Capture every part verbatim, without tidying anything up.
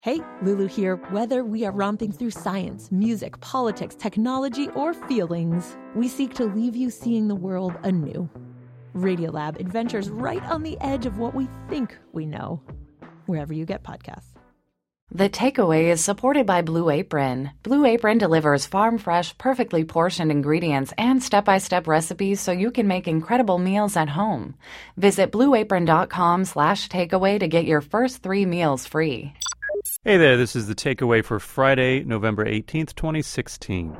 Hey, Lulu here. Whether we are romping through science, music, politics, technology, or feelings, we seek to leave you seeing the world anew. Radiolab adventures right on the edge of what we think we know, wherever you get podcasts. The Takeaway is supported by Blue Apron. Blue Apron delivers farm-fresh, perfectly portioned ingredients and step-by-step recipes so you can make incredible meals at home. Visit blueapron.com slash takeaway to get your first three meals free. Hey there, this is The Takeaway for Friday, November eighteenth, twenty sixteen.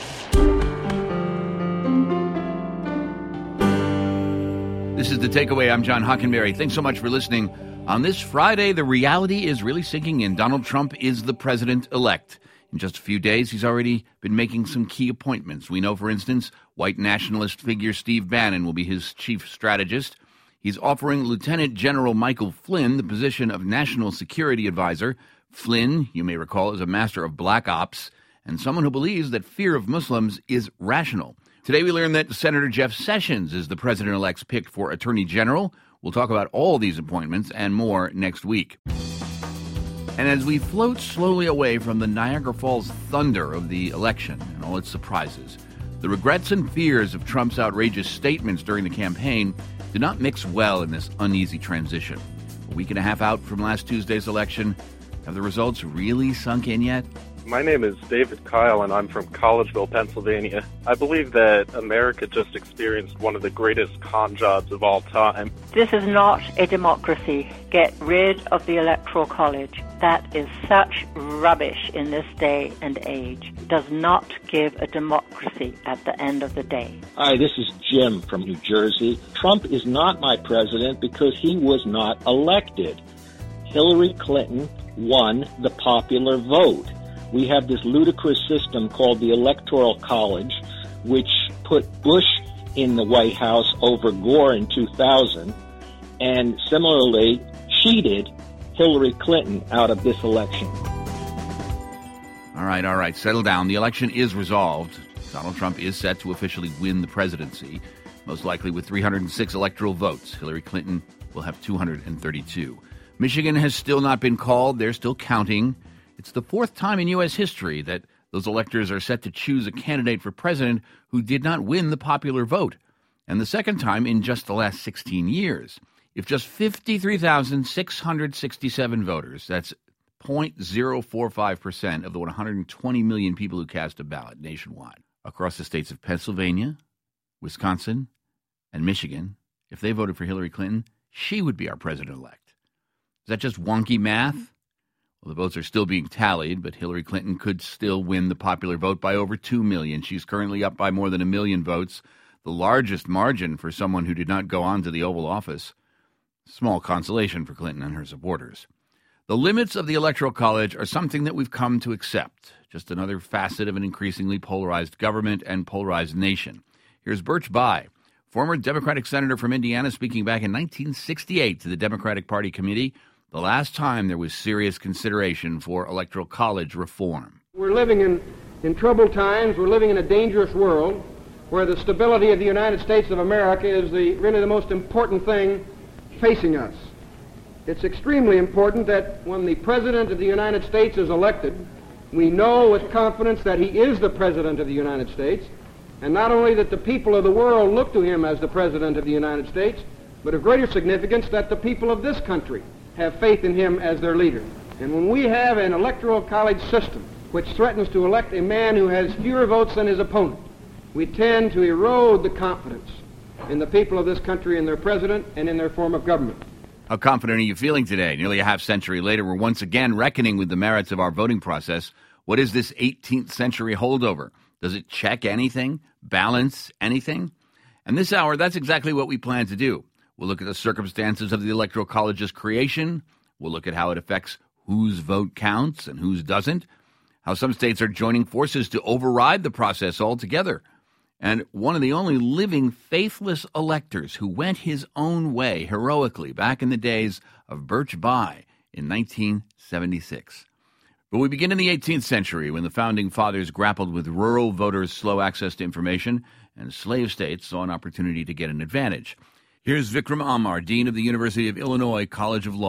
This is The Takeaway. I'm John Hockenberry. Thanks so much for listening. On this Friday, the reality is really sinking in. Donald Trump is the president-elect. In just a few days, he's already been making some key appointments. We know, for instance, white nationalist figure Steve Bannon will be his chief strategist. He's offering Lieutenant General Michael Flynn the position of National Security Advisor. Flynn, you may recall, is a master of black ops and someone who believes that fear of Muslims is rational. Today we learned that Senator Jeff Sessions is the president-elect's pick for Attorney General. We'll talk about all these appointments and more next week. And as we float slowly away from the Niagara Falls thunder of the election and all its surprises, the regrets and fears of Trump's outrageous statements during the campaign do not mix well in this uneasy transition. A week and a half out from last Tuesday's election, have the results really sunk in yet? My name is David Kyle, and I'm from Collegeville, Pennsylvania. I believe that America just experienced one of the greatest con jobs of all time. This is not a democracy. Get rid of the Electoral College. That is such rubbish in this day and age. It does not give a democracy at the end of the day. Hi, this is Jim from New Jersey. Trump is not my president because he was not elected. Hillary Clinton won the popular vote. We have this ludicrous system called the Electoral College, which put Bush in the White House over Gore in two thousand, and similarly cheated Hillary Clinton out of this election. All right, all right, settle down. The election is resolved. Donald Trump is set to officially win the presidency, most likely with three hundred six electoral votes. Hillary Clinton will have two hundred thirty-two. Michigan has still not been called. They're still counting. It's the fourth time in U S history that those electors are set to choose a candidate for president who did not win the popular vote, and the second time in just the last sixteen years. If just fifty-three thousand six hundred sixty-seven voters, that's zero point zero four five percent of the one hundred twenty million people who cast a ballot nationwide across the states of Pennsylvania, Wisconsin, and Michigan, if they voted for Hillary Clinton, she would be our president-elect. Is that just wonky math? Well, the votes are still being tallied, but Hillary Clinton could still win the popular vote by over two million. She's currently up by more than a million votes, the largest margin for someone who did not go on to the Oval Office. Small consolation for Clinton and her supporters. The limits of the Electoral College are something that we've come to accept, just another facet of an increasingly polarized government and polarized nation. Here's Birch Bayh, former Democratic senator from Indiana, speaking back in nineteen sixty-eight to the Democratic Party committee, the last time there was serious consideration for Electoral College reform. We're living in, in troubled times. We're living in a dangerous world where the stability of the United States of America is the, really the most important thing facing us. It's extremely important that when the President of the United States is elected, we know with confidence that he is the President of the United States, and not only that the people of the world look to him as the President of the United States, but of greater significance that the people of this country have faith in him as their leader. And when we have an electoral college system which threatens to elect a man who has fewer votes than his opponent, we tend to erode the confidence in the people of this country, in their president, and in their form of government. How confident are you feeling today? Nearly a half century later, we're once again reckoning with the merits of our voting process. What is this eighteenth century holdover? Does it check anything? Balance anything? And this hour, that's exactly what we plan to do. We'll look at the circumstances of the Electoral College's creation. We'll look at how it affects whose vote counts and whose doesn't, how some states are joining forces to override the process altogether, and one of the only living faithless electors who went his own way heroically back in the days of Birch Bayh in nineteen seventy-six. But we begin in the eighteenth century when the Founding Fathers grappled with rural voters' slow access to information, and slave states saw an opportunity to get an advantage. Here's Vikram Amar, Dean of the University of Illinois College of Law.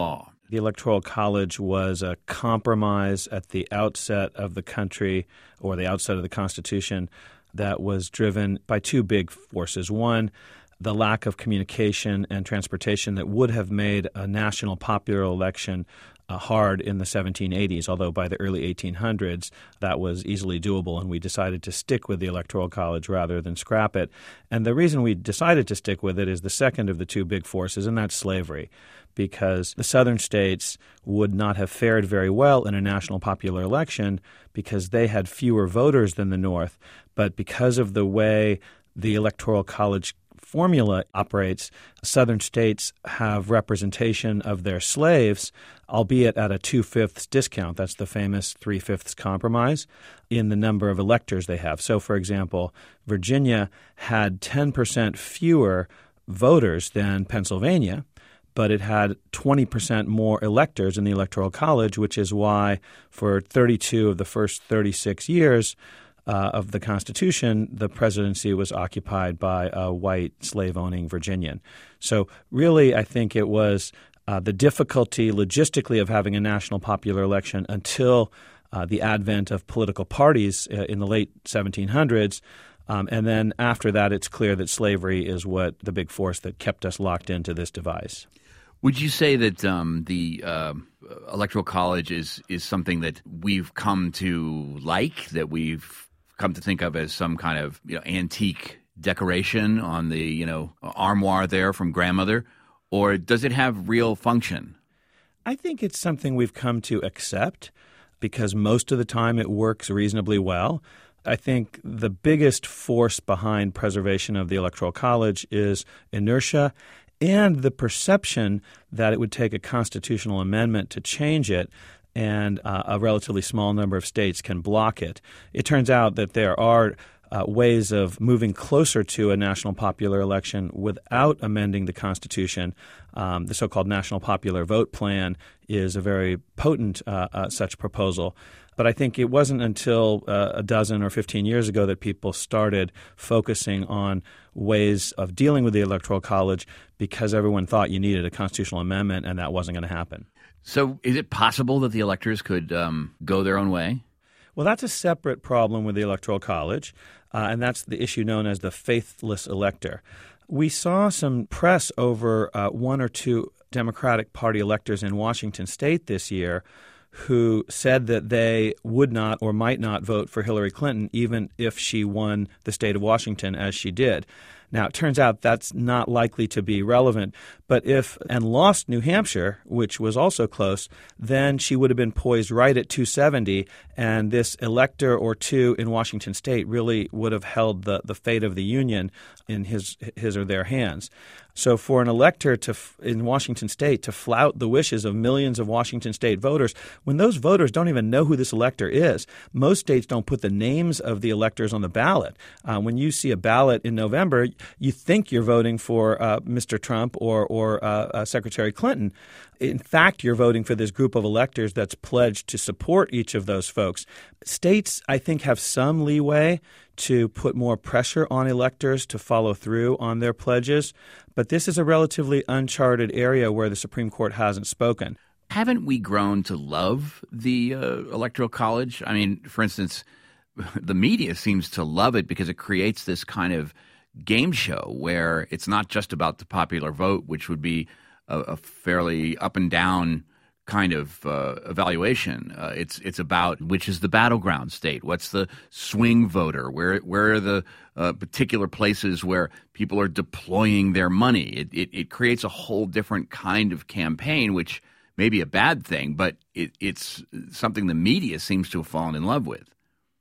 The Electoral College was a compromise at the outset of the country, or the outset of the Constitution, that was driven by two big forces. One, the lack of communication and transportation that would have made a national popular election uh, hard in the seventeen eighties, although by the early eighteen hundreds that was easily doable, and we decided to stick with the Electoral College rather than scrap it. And the reason we decided to stick with it is the second of the two big forces, and that's slavery, because the southern states would not have fared very well in a national popular election because they had fewer voters than the North. But because of the way the Electoral College formula operates, southern states have representation of their slaves, albeit at a two-fifths discount. That's the famous three-fifths compromise in the number of electors they have. So, for example, Virginia had ten percent fewer voters than Pennsylvania, but it had twenty percent more electors in the Electoral College, which is why for thirty-two of the first thirty-six years uh, of the Constitution, the presidency was occupied by a white slave-owning Virginian. So really, I think it was uh, the difficulty logistically of having a national popular election until uh, the advent of political parties uh, in the late seventeen hundreds. Um, and then after that, it's clear that slavery is what the big force that kept us locked into this device. Would you say that um, the uh, Electoral College is is something that we've come to like, that we've come to think of as some kind of you know antique decoration on the you know armoire there from grandmother, or does it have real function? I think it's something we've come to accept because most of the time it works reasonably well. I think the biggest force behind preservation of the Electoral College is inertia and the perception that it would take a constitutional amendment to change it, and uh, a relatively small number of states can block it. It turns out that there are uh, ways of moving closer to a national popular election without amending the Constitution. Um, the so-called National Popular Vote Plan is a very potent uh, uh, such proposal. But I think it wasn't until uh, a dozen or fifteen years ago that people started focusing on ways of dealing with the Electoral College because everyone thought you needed a constitutional amendment, and that wasn't going to happen. So is it possible that the electors could um, go their own way? Well, that's a separate problem with the Electoral College, uh, and that's the issue known as the faithless elector. We saw some press over uh, one or two Democratic Party electors in Washington state this year who said that they would not or might not vote for Hillary Clinton even if she won the state of Washington as she did. Now, it turns out that's not likely to be relevant, but if and lost New Hampshire, which was also close, then she would have been poised right at two seventy, and this elector or two in Washington state really would have held the, the fate of the Union in his his or their hands. So for an elector to in Washington state to flout the wishes of millions of Washington state voters, when those voters don't even know who this elector is, most states don't put the names of the electors on the ballot. Uh, when you see a ballot in November, you think you're voting for uh, Mister Trump or, or uh, uh, Secretary Clinton. In fact, you're voting for this group of electors that's pledged to support each of those folks. States, I think, have some leeway to put more pressure on electors to follow through on their pledges, but this is a relatively uncharted area where the Supreme Court hasn't spoken. Haven't we grown to love the uh, Electoral College? I mean, for instance, the media seems to love it because it creates this kind of game show where it's not just about the popular vote, which would be a, a fairly up and down kind of uh, evaluation. Uh, it's it's about which is the battleground state, what's the swing voter, where where are the uh, particular places where people are deploying their money. It, it it creates a whole different kind of campaign, which may be a bad thing, but it, it's something the media seems to have fallen in love with.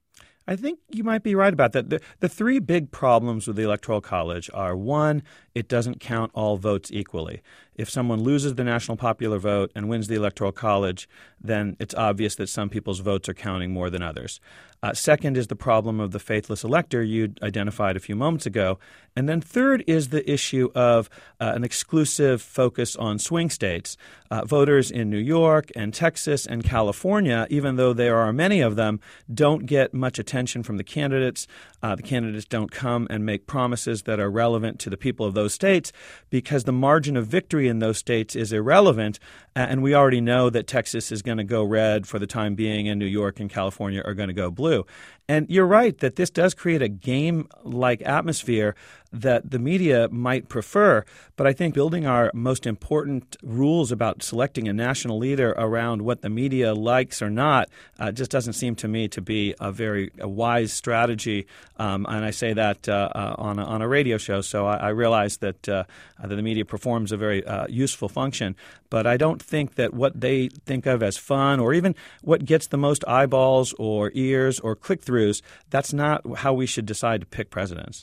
I think you might be right about that. The, the three big problems with the Electoral College are, one, it doesn't count all votes equally. If someone loses the national popular vote and wins the Electoral College, then it's obvious that some people's votes are counting more than others. Uh, second is the problem of the faithless elector you identified a few moments ago. And then third is the issue of uh, an exclusive focus on swing states. Uh, voters in New York and Texas and California, even though there are many of them, don't get much attention from the candidates. Uh, the candidates don't come and make promises that are relevant to the people of those states because the margin of victory in those states is irrelevant, and we already know that Texas is going to go red for the time being, and New York and California are going to go blue. And you're right that this does create a game-like atmosphere that the media might prefer, but I think building our most important rules about selecting a national leader around what the media likes or not uh, just doesn't seem to me to be a very a wise strategy. Um, and I say that uh, uh, on, a, on a radio show, so I, I realize that, uh, that the media performs a very uh, useful function. But I don't think that what they think of as fun or even what gets the most eyeballs or ears or click-throughs, that's not how we should decide to pick presidents.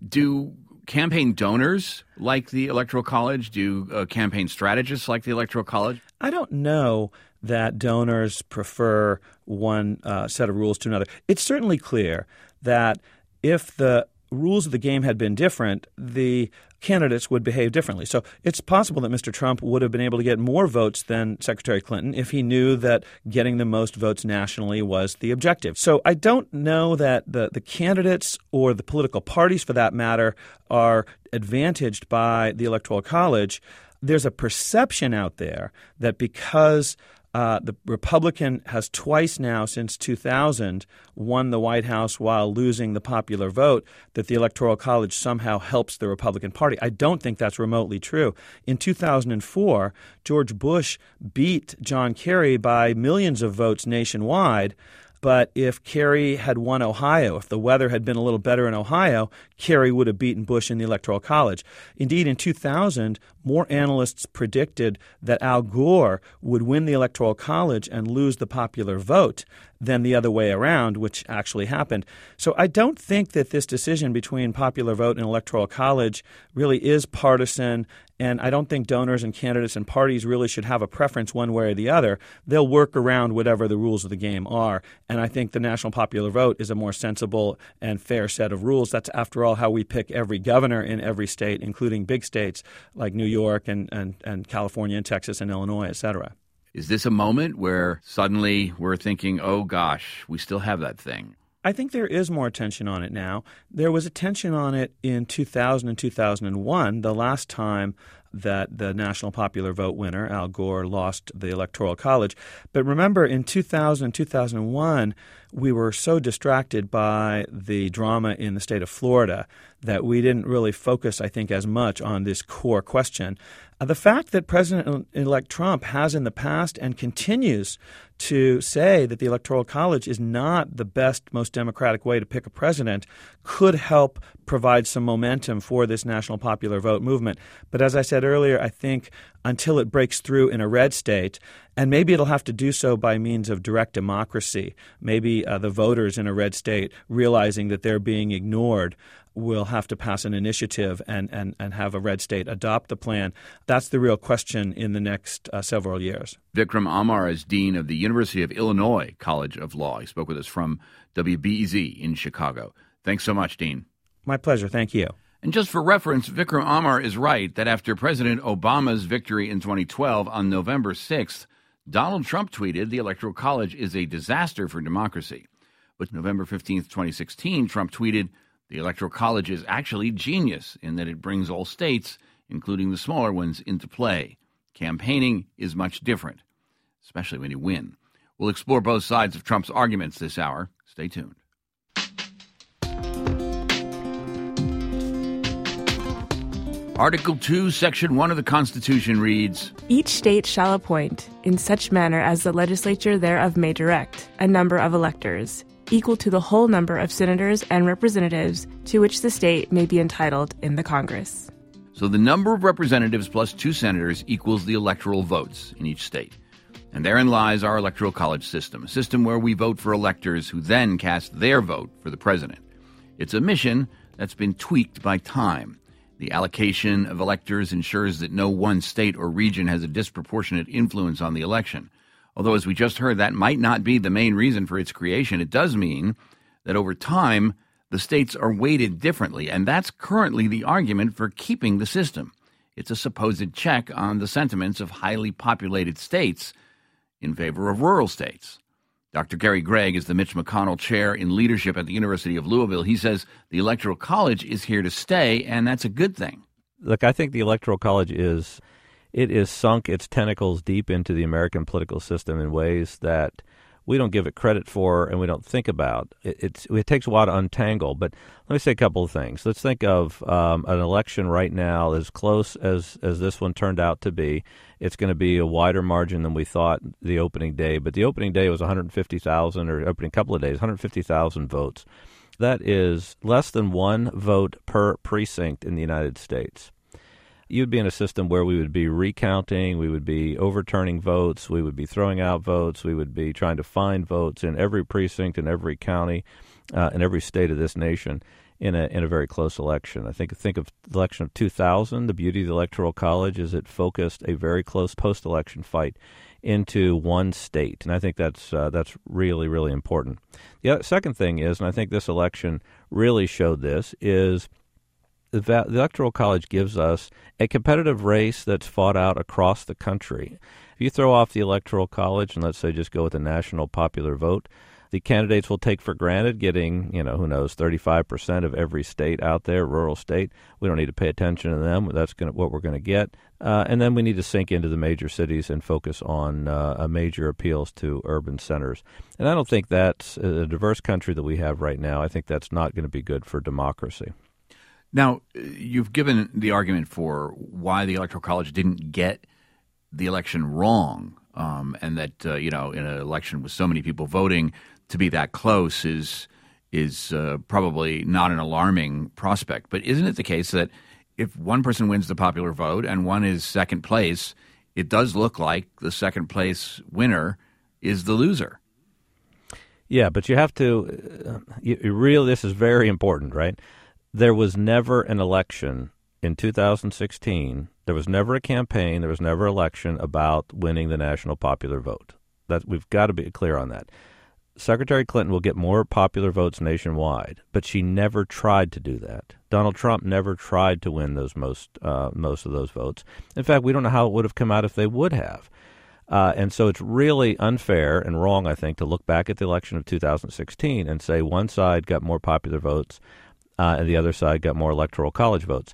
Do campaign donors like the Electoral College? Do uh, campaign strategists like the Electoral College? I don't know that donors prefer one uh, set of rules to another. It's certainly clear that if the rules of the game had been different, the candidates would behave differently. So it's possible that Mister Trump would have been able to get more votes than Secretary Clinton if he knew that getting the most votes nationally was the objective. So I don't know that the, the candidates or the political parties, for that matter, are advantaged by the Electoral College. There's a perception out there that because Uh, the Republican has twice now since two thousand won the White House while losing the popular vote, that the Electoral College somehow helps the Republican Party. I don't think that's remotely true. In two thousand four, George Bush beat John Kerry by millions of votes nationwide. But if Kerry had won Ohio, if the weather had been a little better in Ohio, Kerry would have beaten Bush in the Electoral College. Indeed, in two thousand, more analysts predicted that Al Gore would win the Electoral College and lose the popular vote than the other way around, which actually happened. So I don't think that this decision between popular vote and Electoral College really is partisan, and I don't think donors and candidates and parties really should have a preference one way or the other. They'll work around whatever the rules of the game are, and I think the national popular vote is a more sensible and fair set of rules. That's, after all, how we pick every governor in every state, including big states like New York and, and, and California and Texas and Illinois, et cetera. Is this a moment where suddenly we're thinking, oh, gosh, we still have that thing? I think there is more attention on it now. There was attention on it in two thousand and two thousand one, the last time that the national popular vote winner, Al Gore, lost the Electoral College. But remember, in two thousand and two thousand one, we were so distracted by the drama in the state of Florida that we didn't really focus, I think, as much on this core question. Uh, the fact that President-elect Trump has in the past and continues to say that the Electoral College is not the best, most democratic way to pick a president could help provide some momentum for this national popular vote movement. But as I said earlier, I think until it breaks through in a red state, and maybe it'll have to do so by means of direct democracy, maybe uh, the voters in a red state realizing that they're being ignored will have to pass an initiative and, and, and have a red state adopt the plan. That's the real question in the next uh, several years. Vikram Amar is Dean of the University of Illinois College of Law. He spoke with us from W B E Z in Chicago. Thanks so much, Dean. My pleasure. Thank you. And just for reference, Vikram Amar is right that after President Obama's victory in twenty twelve on November sixth, Donald Trump tweeted the Electoral College is a disaster for democracy. But November fifteenth, twenty sixteen, Trump tweeted, the Electoral College is actually genius in that it brings all states, including the smaller ones, into play. Campaigning is much different, especially when you win. We'll explore both sides of Trump's arguments this hour. Stay tuned. Article two, Section one of the Constitution reads, each state shall appoint, in such manner as the legislature thereof may direct, a number of electors, equal to the whole number of senators and representatives to which the state may be entitled in the Congress. So the number of representatives plus two senators equals the electoral votes in each state. And therein lies our Electoral College system, a system where we vote for electors who then cast their vote for the president. It's a mission that's been tweaked by time. The allocation of electors ensures that no one state or region has a disproportionate influence on the election. Although, as we just heard, that might not be the main reason for its creation, it does mean that over time, the states are weighted differently, and that's currently the argument for keeping the system. It's a supposed check on the sentiments of highly populated states in favor of rural states. Doctor Gary Gregg is the Mitch McConnell Chair in Leadership at the University of Louisville. He says the Electoral College is here to stay, and that's a good thing. Look, I think the Electoral College is it is sunk its tentacles deep into the American political system in ways that we don't give it credit for and we don't think about. It, it's, it takes a while to untangle, but let me say a couple of things. Let's think of um, an election right now as close as, as this one turned out to be. It's going to be a wider margin than we thought the opening day, but the opening day was one hundred fifty thousand, or opening couple of days, one hundred fifty thousand votes. That is less than one vote per precinct in the United States. You'd be in a system where we would be recounting, we would be overturning votes, we would be throwing out votes, we would be trying to find votes in every precinct, in every county, uh, in every state of this nation in a in a very close election. I think think of the election of two thousand. The beauty of the Electoral College is it focused a very close post-election fight into one state, and I think that's uh, that's really, really important. The other, second thing is, and I think this election really showed this, is the Electoral College gives us a competitive race that's fought out across the country. If you throw off the Electoral College and let's say just go with the national popular vote, the candidates will take for granted getting, you know, who knows, thirty-five percent of every state out there, rural state. We don't need to pay attention to them. That's gonna, what we're going to get. Uh, and then we need to sink into the major cities and focus on uh, a major appeals to urban centers. And I don't think that's a diverse country that we have right now. I think that's not going to be good for democracy. Now, you've given the argument for why the Electoral College didn't get the election wrong, um, and that, uh, you know, in an election with so many people voting, to be that close is is uh, probably not an alarming prospect. But isn't it the case that if one person wins the popular vote and one is second place, it does look like the second place winner is the loser? Yeah, but you have to uh, – you, you really, this is very important, right? There was never an election in two thousand sixteen. There was never a campaign. There was never an election about winning the national popular vote. That we've got to be clear on that. Secretary Clinton will get more popular votes nationwide, but she never tried to do that. Donald Trump never tried to win those most uh, most of those votes. In fact, we don't know how it would have come out if they would have. Uh, and so it's really unfair and wrong, I think, to look back at the election of two thousand sixteen and say one side got more popular votes Uh, and the other side got more Electoral College votes.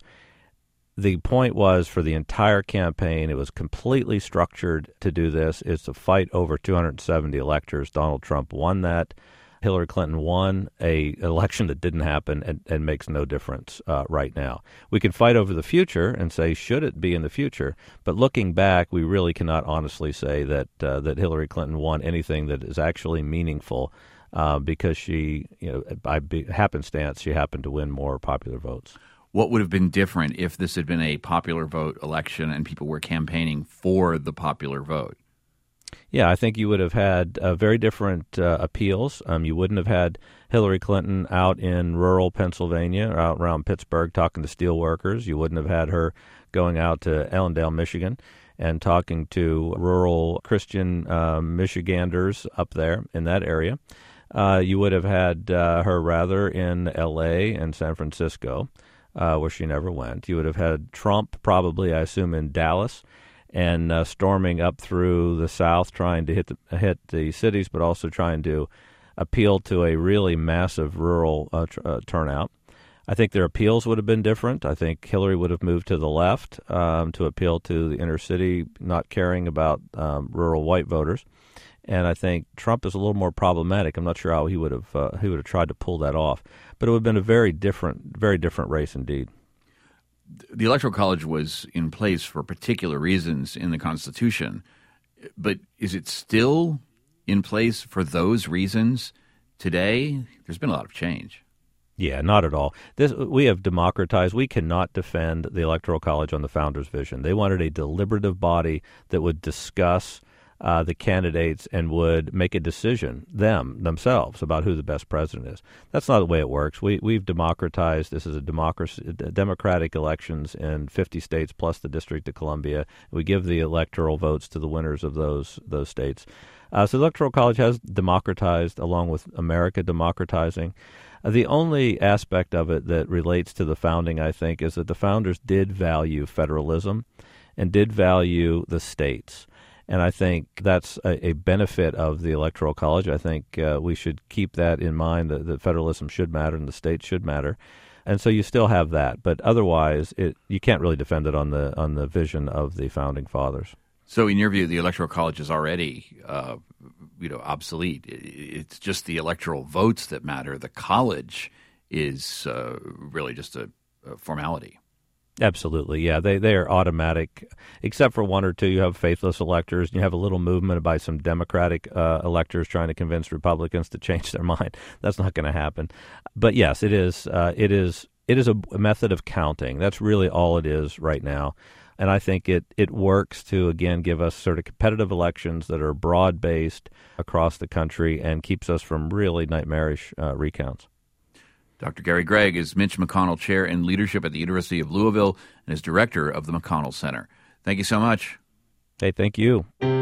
The point was for the entire campaign, it was completely structured to do this. It's a fight over two hundred seventy electors. Donald Trump won that. Hillary Clinton won a election that didn't happen and, and makes no difference uh, right now. We can fight over the future and say, should it be in the future? But looking back, we really cannot honestly say that uh, that Hillary Clinton won anything that is actually meaningful. Uh, because she, you know, by happenstance, she happened to win more popular votes. What would have been different if this had been a popular vote election and people were campaigning for the popular vote? Yeah, I think you would have had uh, very different uh, appeals. Um, you wouldn't have had Hillary Clinton out in rural Pennsylvania or out around Pittsburgh talking to steel workers. You wouldn't have had her going out to Ellendale, Michigan, and talking to rural Christian uh, Michiganders up there in that area. Uh, you would have had uh, her rather in L A and San Francisco, uh, where she never went. You would have had Trump probably, I assume, in Dallas and uh, storming up through the South, trying to hit the, hit the cities, but also trying to appeal to a really massive rural uh, tr- uh, turnout. I think their appeals would have been different. I think Hillary would have moved to the left um, to appeal to the inner city, not caring about um, rural white voters. And I think Trump is a little more problematic. I'm not sure how he would have uh, he would have tried to pull that off, but it would have been a very different, very different race indeed. The Electoral College was in place for particular reasons in the Constitution, but is it still in place for those reasons today? There's been a lot of change. Yeah, not at all. This we have democratized. We cannot defend the Electoral College on the founders' vision. They wanted a deliberative body that would discuss uh, the candidates and would make a decision, them, themselves, about who the best president is. That's not the way it works. We, we've democratized. This is a democracy, democratic elections in fifty states plus the District of Columbia. We give the electoral votes to the winners of those those states. Uh, so the Electoral College has democratized along with America democratizing. Uh, the only aspect of it that relates to the founding, I think, is that the founders did value federalism and did value the states. And I think that's a, a benefit of the Electoral College. I think uh, we should keep that in mind, that, that federalism should matter and the states should matter. And so you still have that, but otherwise, it, you can't really defend it on the on the vision of the Founding Fathers. So in your view, the Electoral College is already, uh, you know, obsolete. It's just the electoral votes that matter. The college is uh, really just a, a formality. Absolutely, yeah. They they are automatic, except for one or two. You have faithless electors. You have a little movement by some Democratic uh, electors trying to convince Republicans to change their mind. That's not going to happen. But yes, it is. Uh, it is. It is a method of counting. That's really all it is right now. And I think it, it works to, again, give us sort of competitive elections that are broad-based across the country and keeps us from really nightmarish uh, recounts. Doctor Gary Gregg is Mitch McConnell Chair in Leadership at the University of Louisville and is Director of the McConnell Center. Thank you so much. Hey, thank you.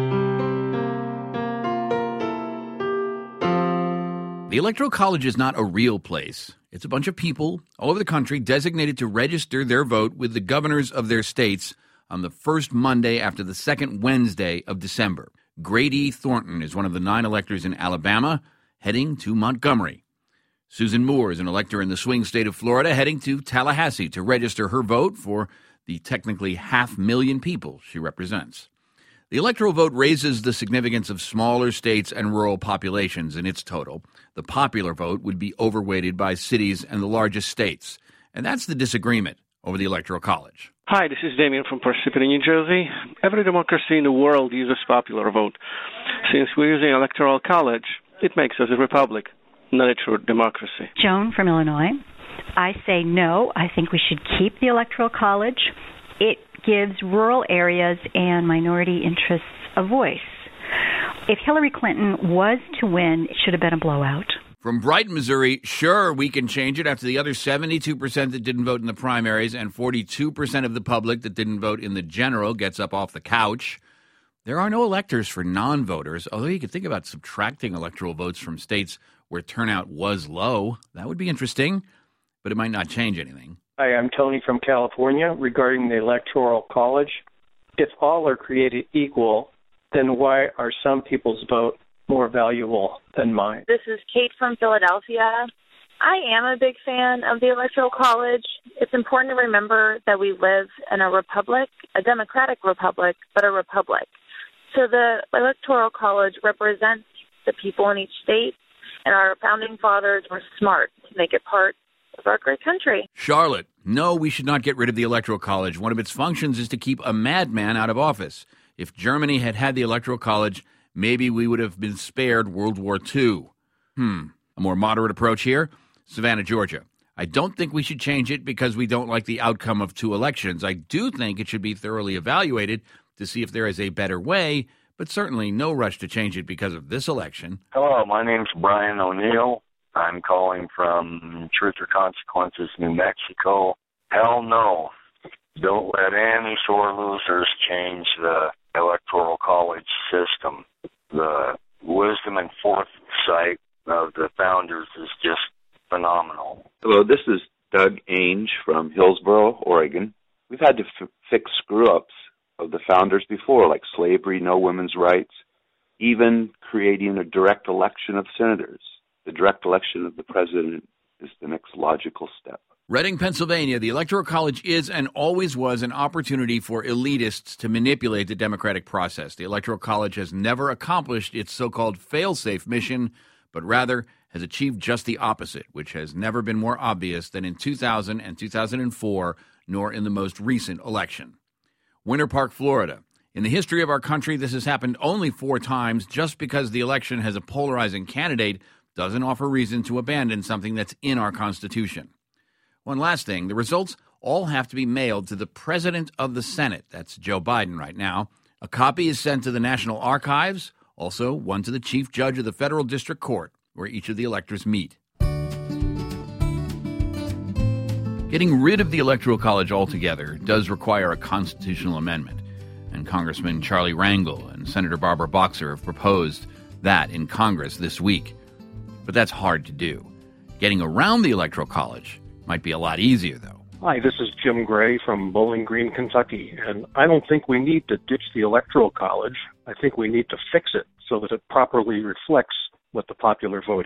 The Electoral College is not a real place. It's a bunch of people all over the country designated to register their vote with the governors of their states on the first Monday after the second Wednesday of December. Grady Thornton is one of the nine electors in Alabama heading to Montgomery. Susan Moore is an elector in the swing state of Florida heading to Tallahassee to register her vote for the technically half million people she represents. The electoral vote raises the significance of smaller states and rural populations in its total. The popular vote would be overweighted by cities and the largest states. And that's the disagreement over the Electoral College. Hi, this is Damien from Parsippany, New Jersey. Every democracy in the world uses popular vote. Since we're using Electoral College, it makes us a republic, not a true democracy. Joan from Illinois. I say no. I think we should keep the Electoral College. It gives rural areas and minority interests a voice. If Hillary Clinton was to win, it should have been a blowout. From Brighton, Missouri, sure, we can change it after the other seventy-two percent that didn't vote in the primaries and forty-two percent of the public that didn't vote in the general gets up off the couch. There are no electors for non-voters, although you could think about subtracting electoral votes from states where turnout was low. That would be interesting, but it might not change anything. Hi, I'm Tony from California. Regarding the Electoral College, if all are created equal, then why are some people's vote more valuable than mine? This is Kate from Philadelphia. I am a big fan of the Electoral College. It's important to remember that we live in a republic, a democratic republic, but a republic. So the Electoral College represents the people in each state, and our founding fathers were smart to make it part of our great country. Charlotte, no, we should not get rid of the Electoral College. One of its functions is to keep a madman out of office. If Germany had had the Electoral College, maybe we would have been spared World War Two. Hmm, a more moderate approach here? Savannah, Georgia. I don't think we should change it because we don't like the outcome of two elections. I do think it should be thoroughly evaluated to see if there is a better way, but certainly no rush to change it because of this election. Hello, my name's Brian O'Neill. I'm calling from Truth or Consequences, New Mexico. Hell no. Don't let any sore losers change the Electoral College system. The wisdom and foresight of the founders is just phenomenal. Hello, this is Doug Ainge from Hillsboro, Oregon. We've had to f- fix screw-ups of the founders before, like slavery, no women's rights, even creating a direct election of senators. The direct election of the president is the next logical step. Reading, Pennsylvania, the Electoral College is and always was an opportunity for elitists to manipulate the democratic process. The Electoral College has never accomplished its so-called fail-safe mission, but rather has achieved just the opposite, which has never been more obvious than in two thousand and two thousand four, nor in the most recent election. Winter Park, Florida. In the history of our country, this has happened only four times. Just because the election has a polarizing candidate doesn't offer reason to abandon something that's in our Constitution. One last thing, the results all have to be mailed to the President of the Senate. That's Joe Biden right now. A copy is sent to the National Archives, also one to the Chief Judge of the Federal District Court, where each of the electors meet. Getting rid of the Electoral College altogether does require a constitutional amendment, and Congressman Charlie Rangel and Senator Barbara Boxer have proposed that in Congress this week. But that's hard to do. Getting around the Electoral College might be a lot easier, though. Hi, this is Jim Gray from Bowling Green, Kentucky, and I don't think we need to ditch the Electoral College. I think we need to fix it so that it properly reflects what the popular vote is.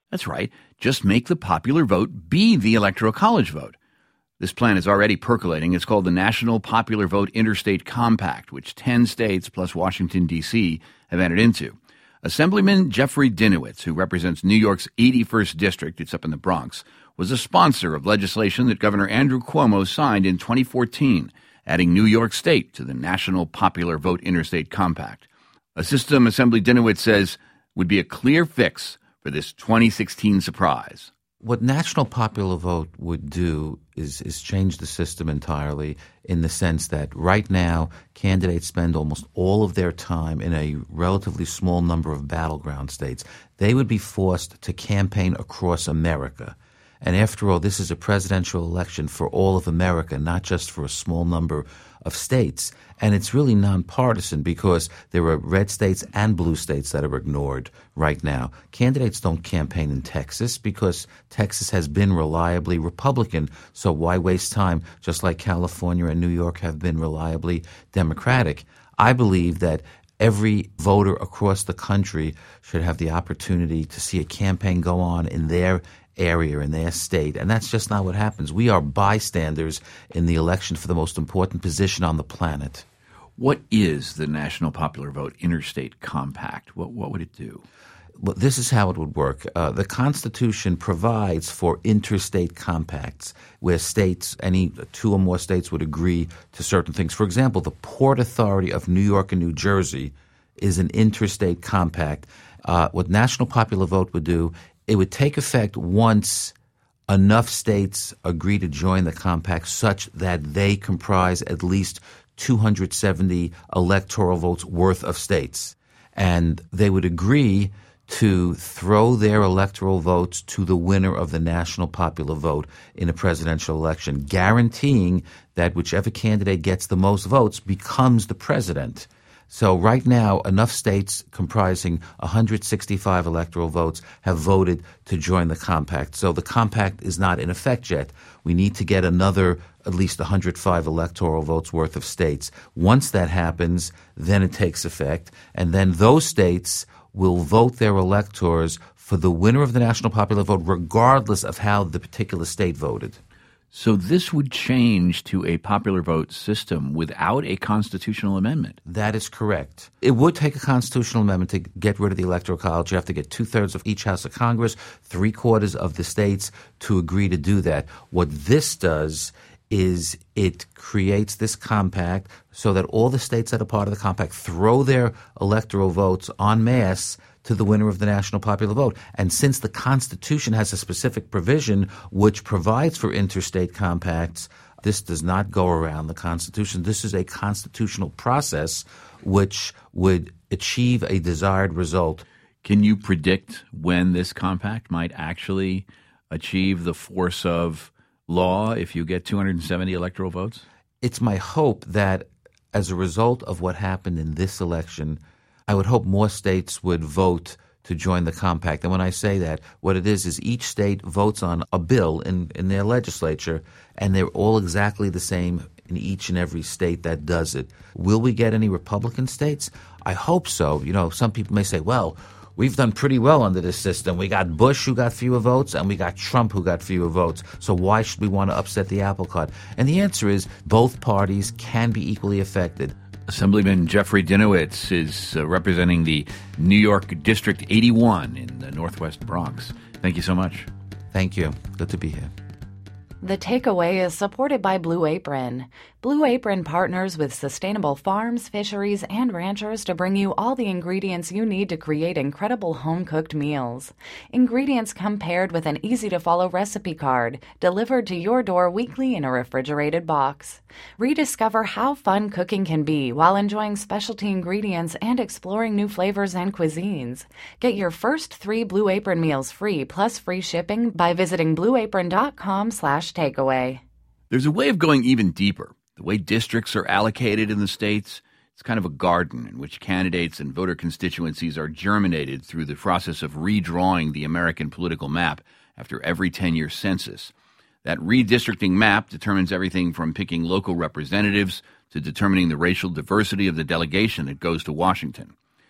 That's right. Just make the popular vote be the Electoral College vote. This plan is already percolating. It's called the National Popular Vote Interstate Compact, which ten states plus Washington, D C have entered into. Assemblyman Jeffrey Dinowitz, who represents New York's eighty-first District, it's up in the Bronx, was a sponsor of legislation that Governor Andrew Cuomo signed in twenty fourteen, adding New York State to the National Popular Vote Interstate Compact. A system, Assembly Dinowitz says, would be a clear fix for this twenty sixteen surprise. What National Popular Vote would do is, is change the system entirely in the sense that right now candidates spend almost all of their time in a relatively small number of battleground states. They would be forced to campaign across America. And after all, this is a presidential election for all of America, not just for a small number of states. And it's really nonpartisan because there are red states and blue states that are ignored right now. Candidates don't campaign in Texas because Texas has been reliably Republican. So why waste time, just like California and New York have been reliably Democratic? I believe that every voter across the country should have the opportunity to see a campaign go on in their area, in their state. And that's just not what happens. We are bystanders in the election for the most important position on the planet. What is the National Popular Vote Interstate Compact? What, what would it do? Well, this is how it would work. Uh, the Constitution provides for interstate compacts where states, any two or more states would agree to certain things. For example, the Port Authority of New York and New Jersey is an interstate compact. Uh, what National Popular Vote would do, it would take effect once enough states agree to join the compact such that they comprise at least two hundred seventy electoral votes worth of states. And they would agree to throw their electoral votes to the winner of the national popular vote in a presidential election, guaranteeing that whichever candidate gets the most votes becomes the president. So right now, enough states comprising one hundred sixty-five electoral votes have voted to join the compact. So the compact is not in effect yet. We need to get another at least one hundred five electoral votes worth of states. Once that happens, then it takes effect, and then those states will vote their electors for the winner of the national popular vote regardless of how the particular state voted. So this would change to a popular vote system without a constitutional amendment. That is correct. It would take a constitutional amendment to get rid of the Electoral College. You have to get two-thirds of each House of Congress, three-quarters of the states to agree to do that. What this does is it creates this compact so that all the states that are part of the compact throw their electoral votes en masse to the winner of the national popular vote. And since the Constitution has a specific provision which provides for interstate compacts, this does not go around the Constitution. This is a constitutional process which would achieve a desired result. Can you predict when this compact might actually achieve the force of law if you get two hundred seventy electoral votes? It's my hope that as a result of what happened in this election, I would hope more states would vote to join the compact. And when I say that, what it is is each state votes on a bill in, in their legislature, and they're all exactly the same in each and every state that does it. Will we get any Republican states? I hope so. You know, some people may say, well, we've done pretty well under this system. We got Bush who got fewer votes, and we got Trump who got fewer votes. So why should we want to upset the apple cart? And the answer is both parties can be equally affected. Assemblyman Jeffrey Dinowitz is uh, representing the New York District eighty-one in the Northwest Bronx. Thank you so much. Thank you. Good to be here. The Takeaway is supported by Blue Apron. Blue Apron partners with sustainable farms, fisheries, and ranchers to bring you all the ingredients you need to create incredible home-cooked meals. Ingredients come paired with an easy-to-follow recipe card, delivered to your door weekly in a refrigerated box. Rediscover how fun cooking can be while enjoying specialty ingredients and exploring new flavors and cuisines. Get your first three Blue Apron meals free plus free shipping by visiting blueapron.com slash takeaway. There's a way of going even deeper. The way districts are allocated in the states, it's kind of a garden in which candidates and voter constituencies are germinated through the process of redrawing the American political map after every ten-year census. That redistricting map determines everything from picking local representatives to determining the racial diversity of the delegation that goes to Washington.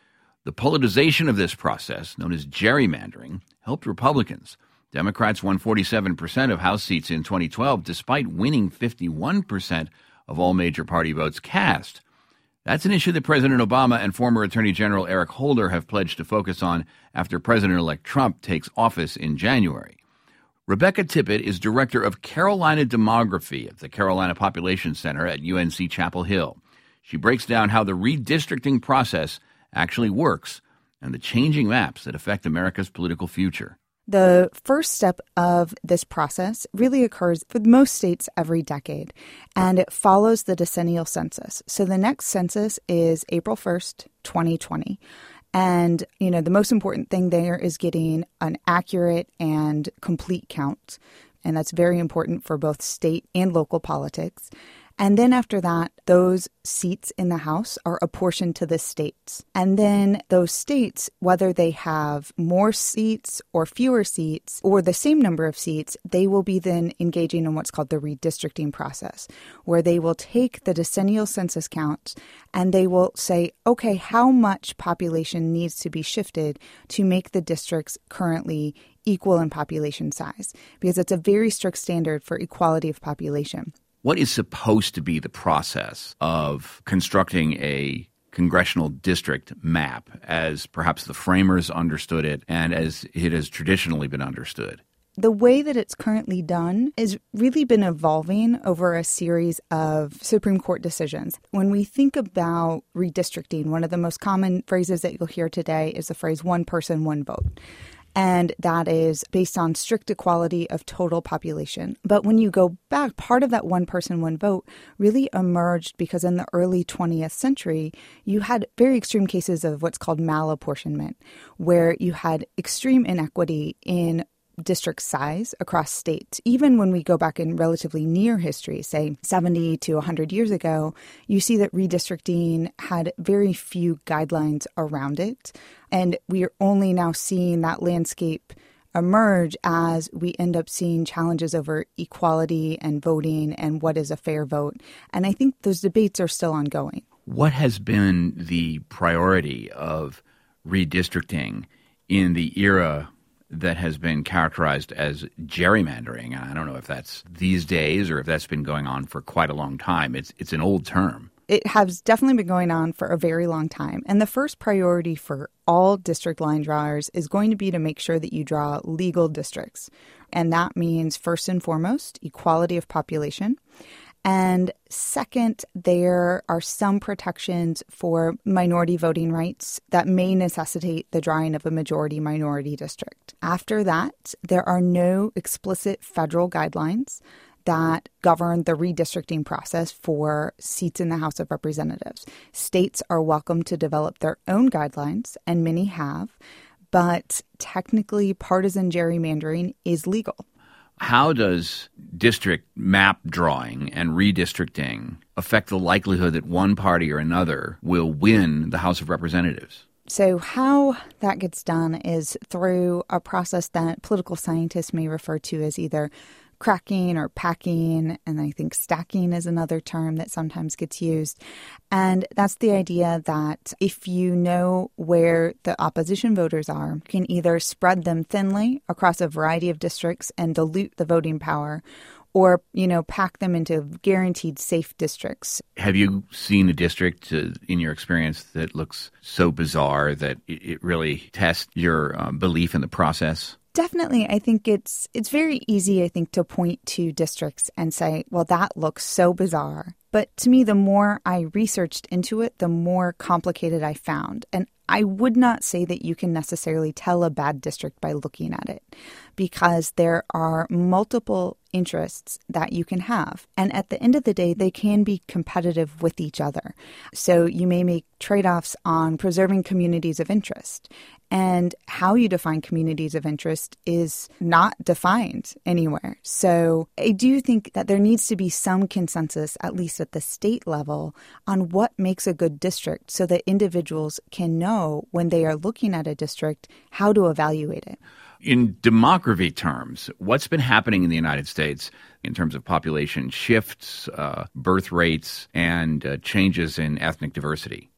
The politicization of this process, known as gerrymandering, helped Republicans. Democrats won forty-seven percent of House seats in twenty twelve, despite winning fifty-one percent of all major party votes cast. That's an issue that President Obama and former Attorney General Eric Holder have pledged to focus on after President-elect Trump takes office in January. Rebecca Tippett is director of Carolina Demography at the Carolina Population Center at U N C Chapel Hill. She breaks down how the redistricting process actually works and the changing maps that affect America's political future. The first step of this process really occurs for most states every decade, and it follows the decennial census. So the next census is April first, twenty twenty. And, you know, the most important thing there is getting an accurate and complete count. And that's very important for both state and local politics. And then after that, those seats in the House are apportioned to the states. And then those states, whether they have more seats or fewer seats or the same number of seats, they will be then engaging in what's called the redistricting process, where they will take the decennial census counts and they will say, okay, how much population needs to be shifted to make the districts currently equal in population size? Because it's a very strict standard for equality of population. What is supposed to be the process of constructing a congressional district map as perhaps the framers understood it and as it has traditionally been understood? The way that it's currently done has really been evolving over a series of Supreme Court decisions. When we think about redistricting, one of the most common phrases that you'll hear today is the phrase one person, one vote. And that is based on strict equality of total population. But when you go back, part of that one person, one vote really emerged because in the early twentieth century, you had very extreme cases of what's called malapportionment, where you had extreme inequity in district size across states. Even when we go back in relatively near history, say seventy to one hundred years ago, you see that redistricting had very few guidelines around it. And we are only now seeing that landscape emerge as we end up seeing challenges over equality and voting and what is a fair vote. And I think those debates are still ongoing. What has been the priority of redistricting in the era that has been characterized as gerrymandering? And I don't know if that's these days or if that's been going on for quite a long time. It's it's an old term. It has definitely been going on for a very long time. And the first priority for all district line drawers is going to be to make sure that you draw legal districts. And that means, first and foremost, equality of population. And second, there are some protections for minority voting rights that may necessitate the drawing of a majority-minority district. After that, there are no explicit federal guidelines that govern the redistricting process for seats in the House of Representatives. States are welcome to develop their own guidelines, and many have, but technically partisan gerrymandering is legal. How does district map drawing and redistricting affect the likelihood that one party or another will win the House of Representatives? So how that gets done is through a process that political scientists may refer to as either cracking or packing, and I think stacking is another term that sometimes gets used. And that's the idea that if you know where the opposition voters are, you can either spread them thinly across a variety of districts and dilute the voting power, or, you know, pack them into guaranteed safe districts. Have you seen a district, uh, in your experience, that looks so bizarre that it, it really tests your uh, belief in the process? Definitely. I think it's it's very easy, I think, to point to districts and say, well, that looks so bizarre. But to me, the more I researched into it, the more complicated I found. And I would not say that you can necessarily tell a bad district by looking at it, because there are multiple interests that you can have. And at the end of the day, they can be competitive with each other. So you may make trade-offs on preserving communities of interest. And how you define communities of interest is not defined anywhere. So I do think that there needs to be some consensus, at least at the state level, on what makes a good district so that individuals can know when they are looking at a district how to evaluate it. In demography terms, what's been happening in the United States in terms of population shifts, uh, birth rates, and uh, changes in ethnic diversity?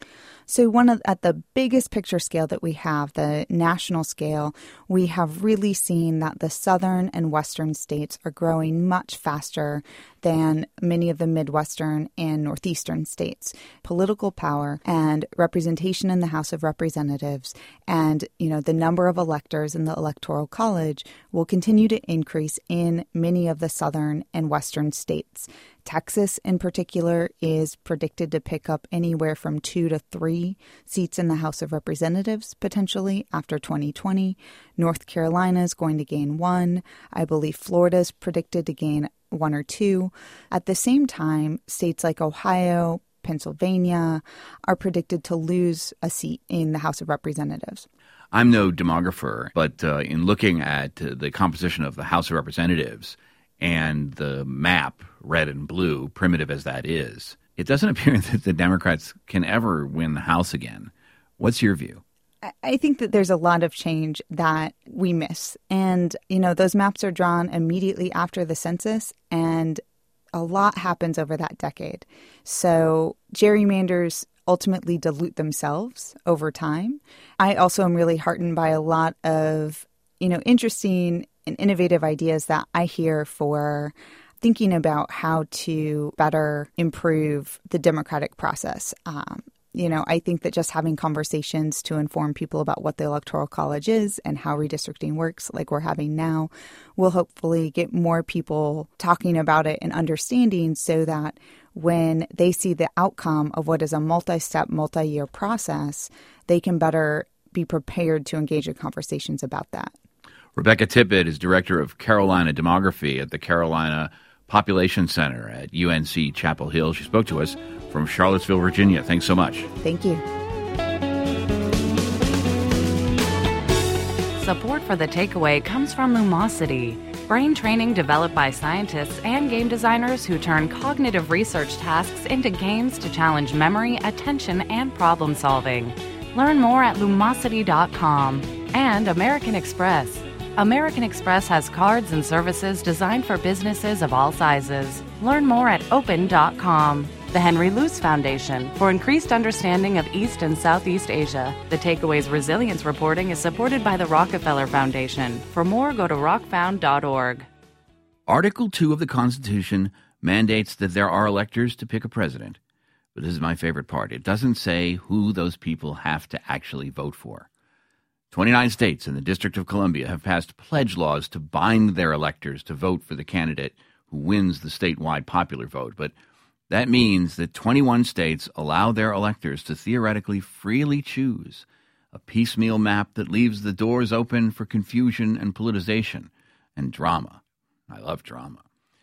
So one of, at the biggest picture scale that we have, the national scale, we have really seen that the southern and western states are growing much faster than many of the Midwestern and Northeastern states. Political power and representation in the House of Representatives and, you know, the number of electors in the Electoral College will continue to increase in many of the southern and western states. Texas, in particular, is predicted to pick up anywhere from two to three seats in the House of Representatives, potentially, after twenty twenty. North Carolina is going to gain one. I believe Florida is predicted to gain one or two. At the same time, states like Ohio, Pennsylvania are predicted to lose a seat in the House of Representatives. I'm no demographer, but uh, in looking at uh, the composition of the House of Representatives and the map, red and blue, primitive as that is, it doesn't appear that the Democrats can ever win the House again. What's your view? I think that there's a lot of change that we miss. And, you know, those maps are drawn immediately after the census, and a lot happens over that decade. So gerrymanders ultimately dilute themselves over time. I also am really heartened by a lot of, you know, interesting and innovative ideas that I hear for thinking about how to better improve the democratic process. Um, you know, I think that just having conversations to inform people about what the Electoral College is and how redistricting works, like we're having now, will hopefully get more people talking about it and understanding, so that when they see the outcome of what is a multi-step, multi-year process, they can better be prepared to engage in conversations about that. Rebecca Tippett is Director of Carolina Demography at the Carolina Population Center at U N C Chapel Hill. She spoke to us from Charlottesville, Virginia. Thanks so much. Thank you. Support for The Takeaway comes from Lumosity, brain training developed by scientists and game designers who turn cognitive research tasks into games to challenge memory, attention, and problem solving. Learn more at lumosity dot com. And American Express. American Express has cards and services designed for businesses of all sizes. Learn more at open dot com. The Henry Luce Foundation, for increased understanding of East and Southeast Asia. The Takeaway's resilience reporting is supported by the Rockefeller Foundation. For more, go to rock found dot org. Article two of the Constitution mandates that there are electors to pick a president. But this is my favorite part. It doesn't say who those people have to actually vote for. twenty-nine states and the District of Columbia have passed pledge laws to bind their electors to vote for the candidate who wins the statewide popular vote. But that means that twenty-one states allow their electors to theoretically freely choose a piecemeal map that leaves the doors open for confusion and politicization and drama. I love drama.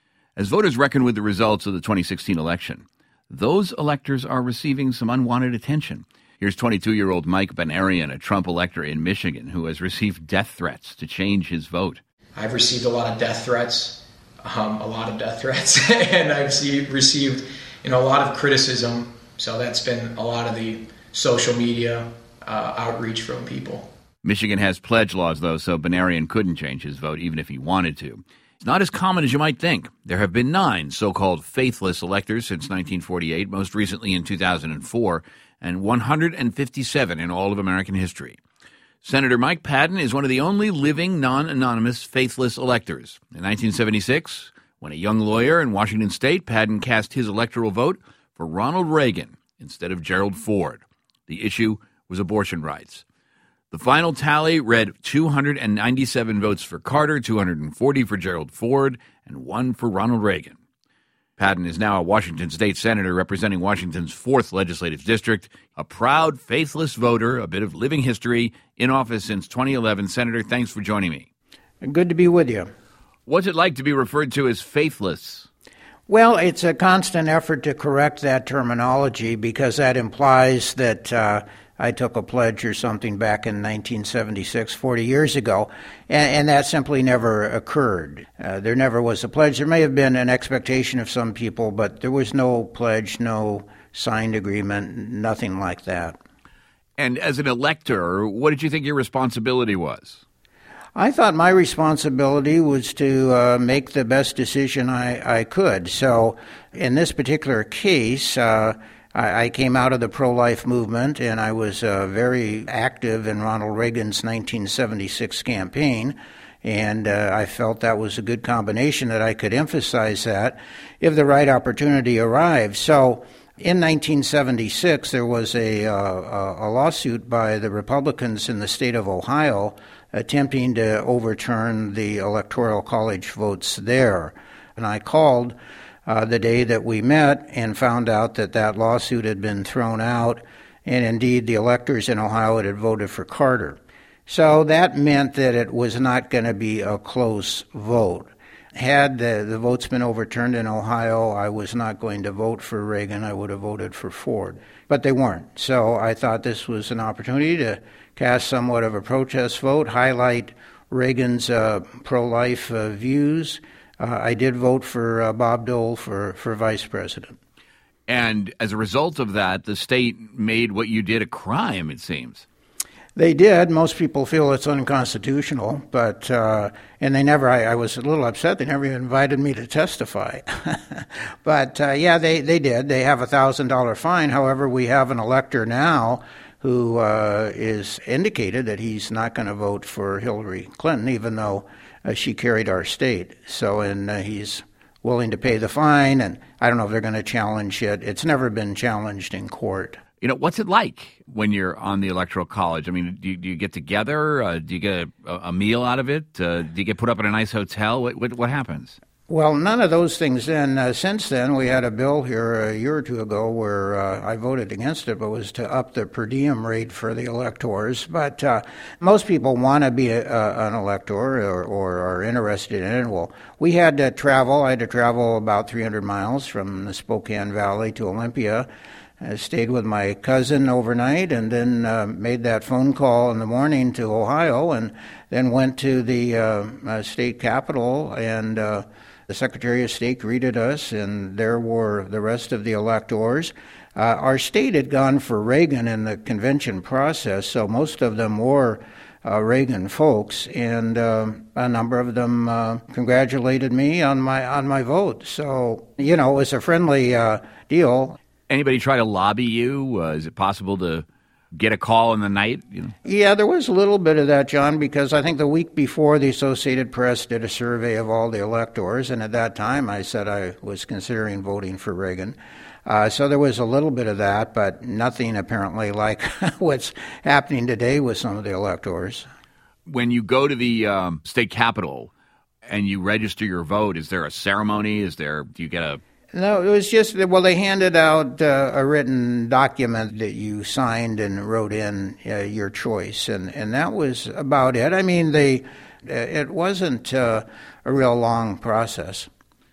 As voters reckon with the results of the twenty sixteen election, those electors are receiving some unwanted attention. Here's twenty-two-year-old Mike Ben-Arian, a Trump elector in Michigan, who has received death threats to change his vote. I've received a lot of death threats, um, a lot of death threats, and I've see, received you know, a lot of criticism. So that's been a lot of the social media uh, outreach from people. Michigan has pledge laws, though, so Ben-Arian couldn't change his vote even if he wanted to. It's not as common as you might think. There have been nine so-called faithless electors since nineteen forty-eight, most recently in two thousand four, and one hundred fifty-seven in all of American history. Senator Mike Padden is one of the only living non-anonymous faithless electors. In nineteen seventy-six, when a young lawyer in Washington State, Padden cast his electoral vote for Ronald Reagan instead of Gerald Ford. The issue was abortion rights. The final tally read two hundred ninety-seven votes for Carter, two hundred forty for Gerald Ford, and one for Ronald Reagan. Padden is now a Washington state senator representing Washington's fourth legislative district, a proud, faithless voter, a bit of living history, in office since twenty eleven. Senator, thanks for joining me. Good to be with you. What's it like to be referred to as faithless? Well, it's a constant effort to correct that terminology because that implies that uh, I took a pledge or something back in nineteen seventy-six, forty years ago, and, and that simply never occurred. Uh, there never was a pledge. There may have been an expectation of some people, but there was no pledge, no signed agreement, nothing like that. And as an elector, what did you think your responsibility was? I thought my responsibility was to uh, make the best decision I, I could. So in this particular case, uh, I, I came out of the pro-life movement, and I was uh, very active in Ronald Reagan's nineteen seventy-six campaign. And uh, I felt that was a good combination, that I could emphasize that if the right opportunity arrived. So in nineteen seventy-six, there was a, uh, a lawsuit by the Republicans in the state of Ohio attempting to overturn the Electoral College votes there. And I called uh, the day that we met and found out that that lawsuit had been thrown out, and indeed the electors in Ohio had voted for Carter. So that meant that it was not going to be a close vote. Had the, the votes been overturned in Ohio, I was not going to vote for Reagan. I would have voted for Ford. But they weren't. So I thought this was an opportunity to cast somewhat of a protest vote, highlight Reagan's uh, pro-life uh, views. Uh, I did vote for uh, Bob Dole for, for vice president. And as a result of that, the state made what you did a crime, it seems. They did. Most people feel it's unconstitutional, but uh, and they never. I, I was a little upset. They never even invited me to testify. But uh, yeah, they, they did. They have a thousand dollar fine. However, we have an elector now who uh, is indicated that he's not going to vote for Hillary Clinton, even though uh, she carried our state. So, and uh, he's willing to pay the fine. And I don't know if they're going to challenge it. It's never been challenged in court. You know, what's it like when you're on the Electoral College? I mean, do you, do you get together? Uh, do you get a, a meal out of it? Uh, do you get put up in a nice hotel? What, what, what happens? Well, none of those things then. Uh, since then, we had a bill here a year or two ago where uh, I voted against it, but was to up the per diem rate for the electors. But uh, most people want to be a, a, an elector or, or are interested in it. Well, we had to travel. I had to travel about three hundred miles from the Spokane Valley to Olympia. I stayed with my cousin overnight and then uh, made that phone call in the morning to Ohio, and then went to the uh, uh, state capitol, and uh, the Secretary of State greeted us, and there were the rest of the electors. Uh, our state had gone for Reagan in the convention process, so most of them were uh, Reagan folks, and uh, a number of them uh, congratulated me on my on my vote. So, you know, it was a friendly uh, deal. Anybody try to lobby you? Uh, is it possible to get a call in the night? You know? Yeah, there was a little bit of that, John, because I think the week before the Associated Press did a survey of all the electors, and at that time I said I was considering voting for Reagan. Uh, so there was a little bit of that, but nothing apparently like what's happening today with some of the electors. When you go to the um, state capitol and you register your vote, is there a ceremony? Is there? Do you get a No, it was just, well, they handed out uh, a written document that you signed and wrote in uh, your choice, and, and that was about it. I mean, they it wasn't uh, a real long process.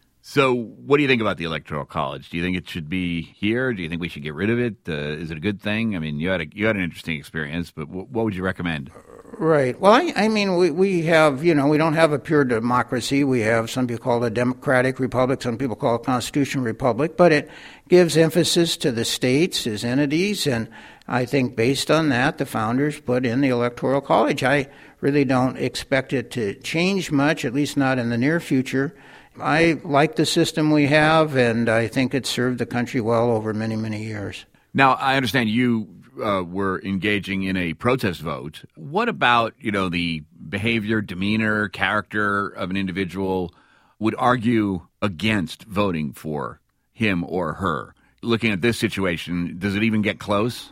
So what do you think about the Electoral College? Do you think it should be here? Do you think we should get rid of it? Uh, is it a good thing? I mean, you had a, you had an interesting experience, but w- what would you recommend? Right. Well, I, I mean, we, we have, you know, we don't have a pure democracy. We have, some people call it a democratic republic, some people call it a constitutional republic, but it gives emphasis to the states as entities, and I think based on that, the founders put in the Electoral College. I really don't expect it to change much, at least not in the near future. I like the system we have, and I think it's served the country well over many, many years. Now, I understand you uh, were engaging in a protest vote. What about, you know, the behavior, demeanor, character of an individual would argue against voting for him or her? Looking at this situation, does it even get close?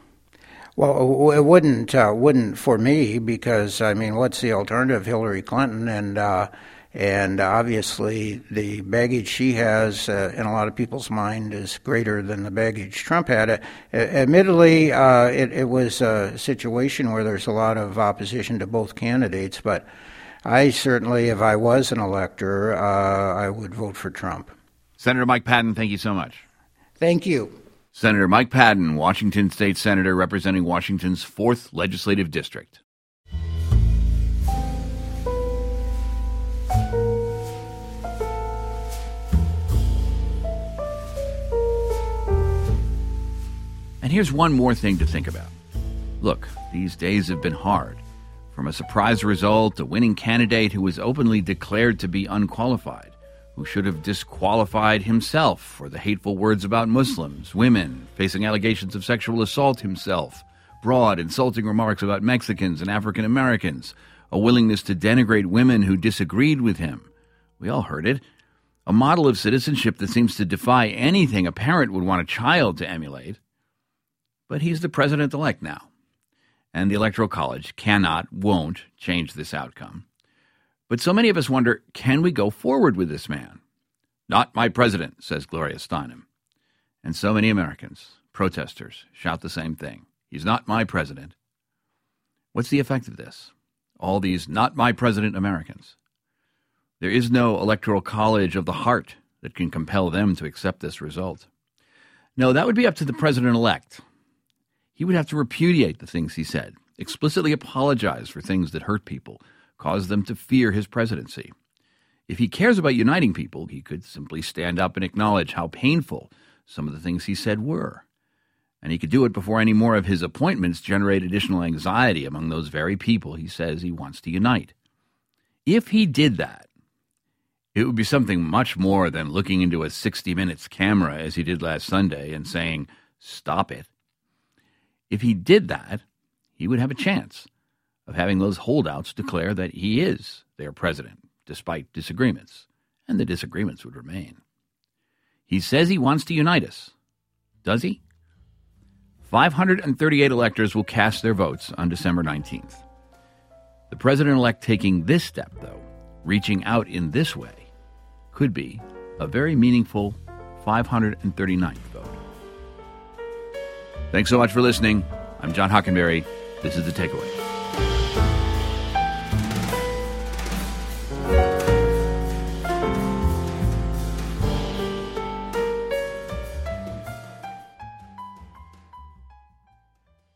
Well, it wouldn't, uh, wouldn't for me, because, I mean, what's the alternative? Hillary Clinton, and uh, and obviously the baggage she has uh, in a lot of people's mind is greater than the baggage Trump had. Uh, admittedly, uh, it, it was a situation where there's a lot of opposition to both candidates, but I certainly, if I was an elector, uh, I would vote for Trump. Senator Mike Patton, thank you so much. Thank you. Senator Mike Patton, Washington State Senator representing Washington's fourth Legislative District. And here's one more thing to think about. Look, these days have been hard. From a surprise result, a winning candidate who was openly declared to be unqualified, who should have disqualified himself for the hateful words about Muslims, women, facing allegations of sexual assault himself, broad, insulting remarks about Mexicans and African Americans, a willingness to denigrate women who disagreed with him. We all heard it. A model of citizenship that seems to defy anything a parent would want a child to emulate. But he's the president-elect now, and the Electoral College cannot, won't change this outcome. But so many of us wonder, can we go forward with this man? Not my president, says Gloria Steinem. And so many Americans, protesters, shout the same thing. He's not my president. What's the effect of this? All these not my president Americans. There is no Electoral College of the heart that can compel them to accept this result. No, that would be up to the president-elect. He would have to repudiate the things he said, explicitly apologize for things that hurt people, cause them to fear his presidency. If he cares about uniting people, he could simply stand up and acknowledge how painful some of the things he said were. And he could do it before any more of his appointments generate additional anxiety among those very people he says he wants to unite. If he did that, it would be something much more than looking into a sixty minutes camera as he did last Sunday and saying, "Stop it." If he did that, he would have a chance of having those holdouts declare that he is their president, despite disagreements, and the disagreements would remain. He says he wants to unite us. Does he? five hundred thirty-eight electors will cast their votes on December nineteenth. The president-elect taking this step, though, reaching out in this way, could be a very meaningful five hundred thirty-ninth vote. Thanks so much for listening. I'm John Hockenberry. This is The Takeaway.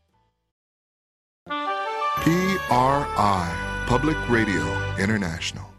P R I, Public Radio International.